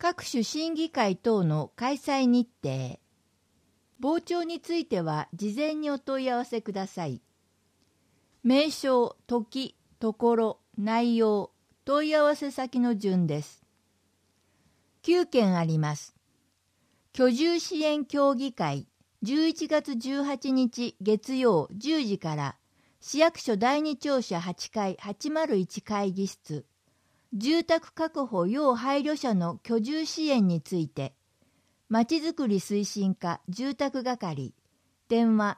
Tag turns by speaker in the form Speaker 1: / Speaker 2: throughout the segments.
Speaker 1: 各種審議会等の開催日程。傍聴については事前にお問い合わせください。名称、時、ところ、内容、問い合わせ先の順です。9件あります。居住支援協議会、11月18日月曜10時から市役所第2庁舎8階801会議室、住宅確保要配慮者の居住支援について、まちづくり推進課住宅係、電話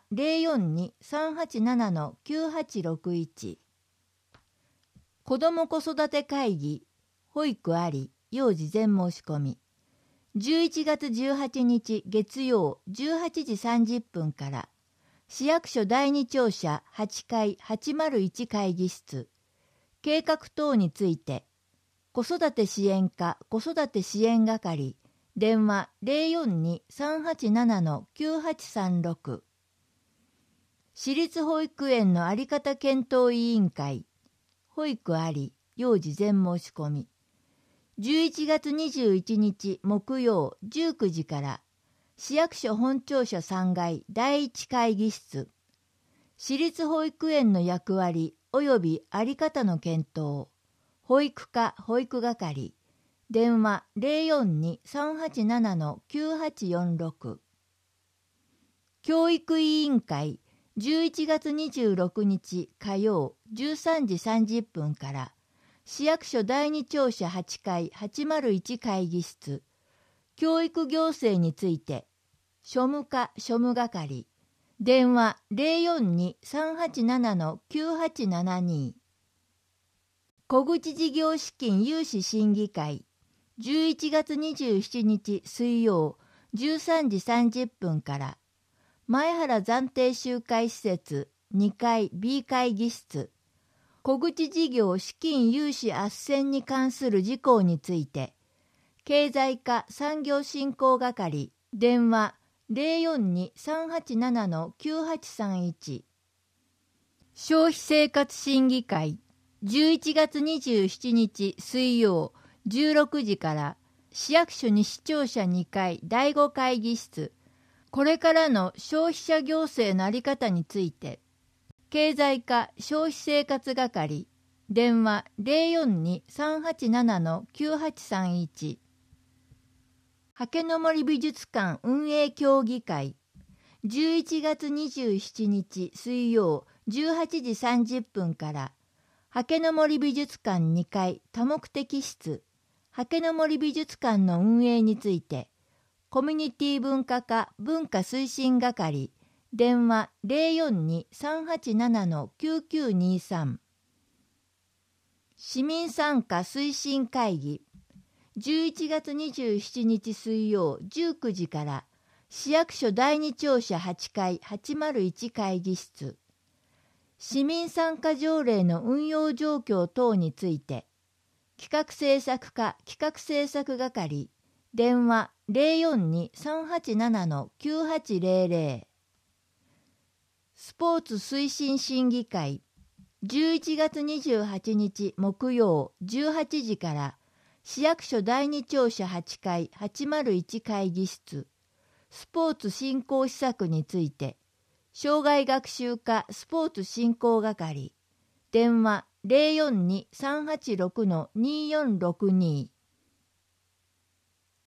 Speaker 1: 042-387-9861。子ども子育て会議、保育あり、要事前申し込み。11月18日月曜18時30分から市役所第2庁舎8階801会議室、計画等について、子育て支援課子育て支援係、電話 042-387-9836。私立保育園のあり方検討委員会、保育あり、要事前申し込み。11月21日木曜19時から市役所本庁舎3階第1会議室、私立保育園の役割及びあり方の検討、保育課保育係、電話 042-387-9846。教育委員会、11月26日火曜13時30分から市役所第2庁舎8階801会議室、教育行政について、庶務課庶務係、電話 042-387-9872。小口事業資金融資審議会、11月27日水曜13時30分から前原暫定集会施設2階 B 会議室、小口事業資金融資斡旋に関する事項について、経済課産業振興係、電話 042-387-9831。消費生活審議会、11月27日水曜16時から市役所西庁舎2階第5会議室、これからの消費者行政のあり方について、経済課消費生活係、電話 042-387-9831。はけの森美術館運営協議会、11月27日水曜18時30分からはけの森美術館2階多目的室、はけの森美術館の運営について、コミュニティ文化課文化推進係、電話 042-387-9923。市民参加推進会議、11月27日水曜19時から市役所第2庁舎8階801会議室、市民参加条例の運用状況等について、企画政策課企画政策係、電話 042-387-9800。スポーツ推進審議会、11月28日木曜18時から市役所第2庁舎8階801会議室、スポーツ振興施策について、障害学習課スポーツ振興係、電話 042-386-2462。